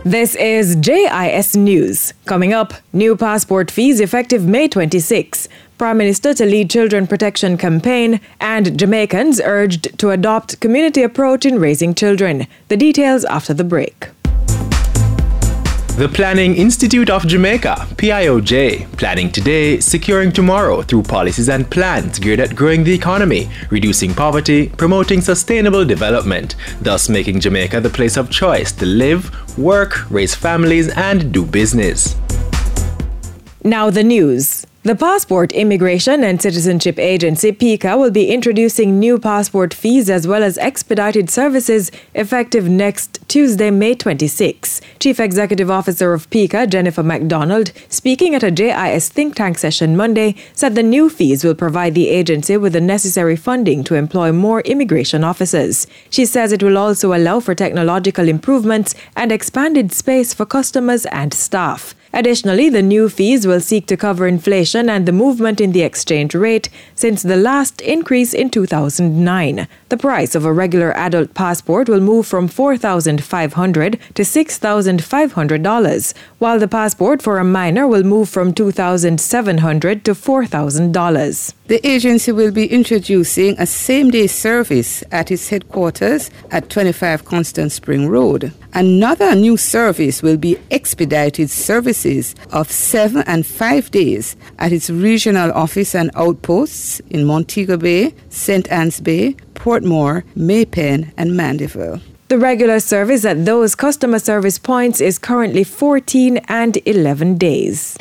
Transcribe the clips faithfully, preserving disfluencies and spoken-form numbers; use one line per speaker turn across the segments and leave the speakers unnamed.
This is J I S News. Coming up, new passport fees effective May twenty-sixth. Prime Minister to lead children protection campaign, and Jamaicans urged to adopt community approach in raising children. The details after the break.
The Planning Institute of Jamaica, P I O J, planning today, securing tomorrow through policies and plans geared at growing the economy, reducing poverty, promoting sustainable development, thus making Jamaica the place of choice to live, work, raise families, and do business.
Now the news. The Passport Immigration and Citizenship Agency, PICA, will be introducing new passport fees as well as expedited services effective next Tuesday, May twenty-sixth. Chief Executive Officer of PICA, Jennifer MacDonald, speaking at a J I S think tank session Monday, said the new fees will provide the agency with the necessary funding to employ more immigration officers. She says it will also allow for technological improvements and expanded space for customers and staff. Additionally, the new fees will seek to cover inflation and the movement in the exchange rate since the last increase in two thousand nine. The price of a regular adult passport will move from four thousand five hundred dollars to six thousand five hundred dollars, while the passport for a minor will move from two thousand seven hundred dollars to four thousand dollars.
The agency will be introducing a same-day service at its headquarters at twenty-five Constant Spring Road. Another new service will be expedited services of seven and five days at its regional office and outposts in Montego Bay, Saint Anne's Bay, Portmore, Maypen, and Mandeville.
The regular service at those customer service points is currently fourteen and eleven days.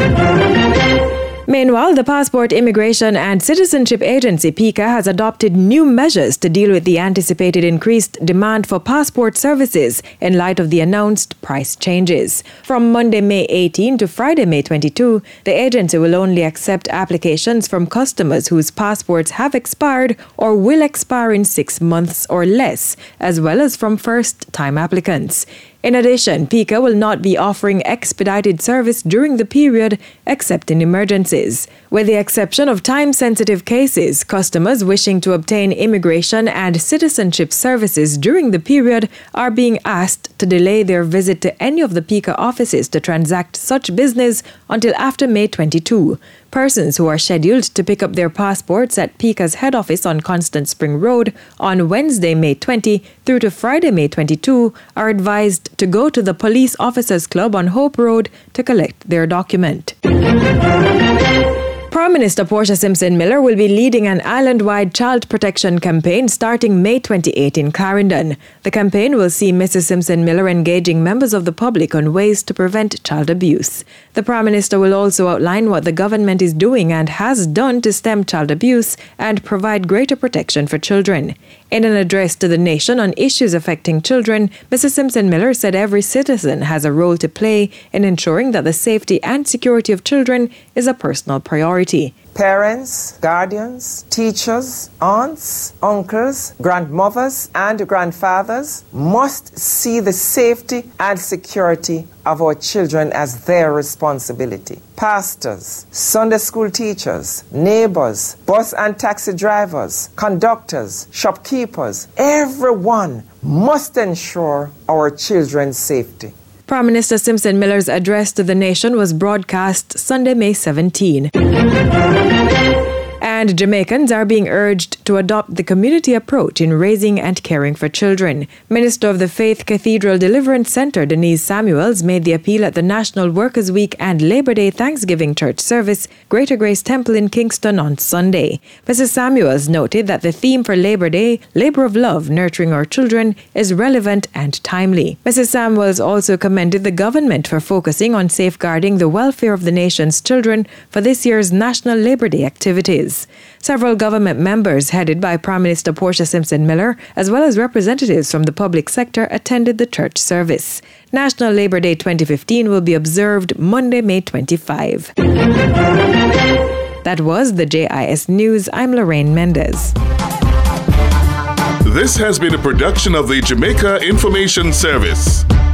Meanwhile, the Passport Immigration and Citizenship Agency, PICA, has adopted new measures to deal with the anticipated increased demand for passport services in light of the announced price changes. From Monday, May eighteenth to Friday, May twenty-second, the agency will only accept applications from customers whose passports have expired or will expire in six months or less, as well as from first-time applicants. In addition, PICA will not be offering expedited service during the period except in emergencies. With the exception of time-sensitive cases, customers wishing to obtain immigration and citizenship services during the period are being asked to delay their visit to any of the PICA offices to transact such business until after May twenty-second. Persons who are scheduled to pick up their passports at PICA's head office on Constant Spring Road on Wednesday, May twentieth through to Friday, May twenty-second are advised to go to the Police Officers Club on Hope Road to collect their document. Prime Minister Portia Simpson Miller will be leading an island-wide child protection campaign starting May twenty-eighth in Clarendon. The campaign will see Missus Simpson Miller engaging members of the public on ways to prevent child abuse. The Prime Minister will also outline what the government is doing and has done to stem child abuse and provide greater protection for children. In an address to the nation on issues affecting children, Missus Simpson Miller said every citizen has a role to play in ensuring that the safety and security of children is a personal priority.
Parents, guardians, teachers, aunts, uncles, grandmothers, and grandfathers must see the safety and security of our children as their responsibility. Pastors, Sunday school teachers, neighbors, bus and taxi drivers, conductors, shopkeepers, everyone must ensure our children's safety.
Prime Minister Simpson Miller's address to the nation was broadcast Sunday, May seventeenth. And Jamaicans are being urged to adopt the community approach in raising and caring for children. Minister of the Faith Cathedral Deliverance Center, Denise Samuels, made the appeal at the National Workers' Week and Labor Day Thanksgiving Church service, Greater Grace Temple in Kingston on Sunday. Missus Samuels noted that the theme for Labor Day, Labor of Love, Nurturing Our Children, is relevant and timely. Missus Samuels also commended the government for focusing on safeguarding the welfare of the nation's children for this year's National Labor Day activities. Several government members, headed by Prime Minister Portia Simpson Miller, as well as representatives from the public sector, attended the church service. National Labor Day twenty fifteen will be observed Monday, May twenty-fifth. That was the J I S News. I'm Lorraine Mendez.
This has been a production of the Jamaica Information Service.